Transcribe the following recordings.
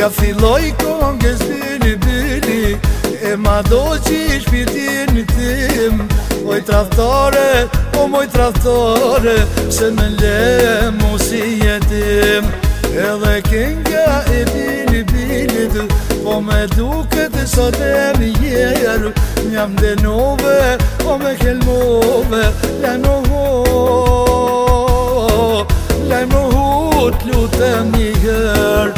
Ja filloj kongës bili e ma do që shpirtin tim. Oj traftare, o moj traftare, se me le mu si jetim. Edhe kënga e bilit, po me duket sot e mi jerë. Njam denove, o me kelmove, lajmëhu t'lutem një herë.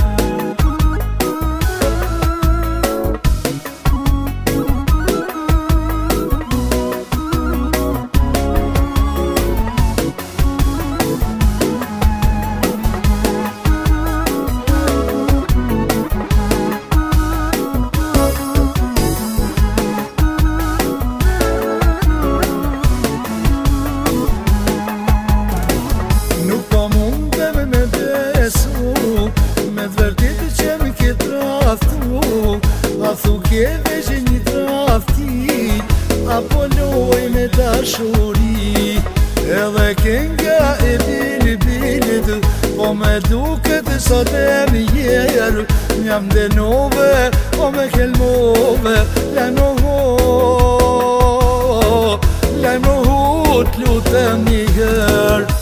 A thu keve që një trafti, apo loj me dashuri. Edhe kënga e bilit, po me duket sot e mi jerë. Njam denove, po me kelmove, lajmëhu t'lutem një herë.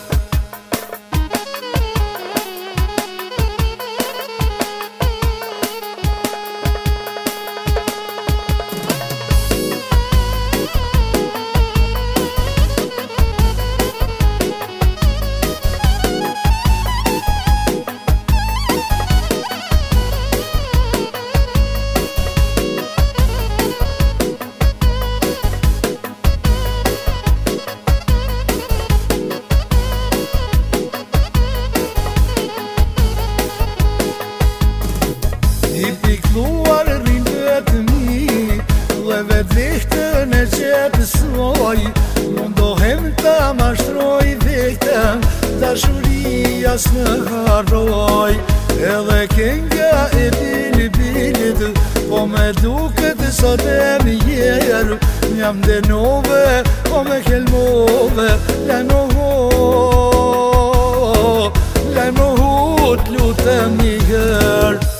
I pikluar rindet mi, dhe vetë e qepësoj. Mundohem ta mashtroj vetëm, dashuria s'në harroj. Edhe kënga e bilit, po me duket sot e mi jerë. Njam denove, po me kelmove, lajmëhu t'lutem një herë.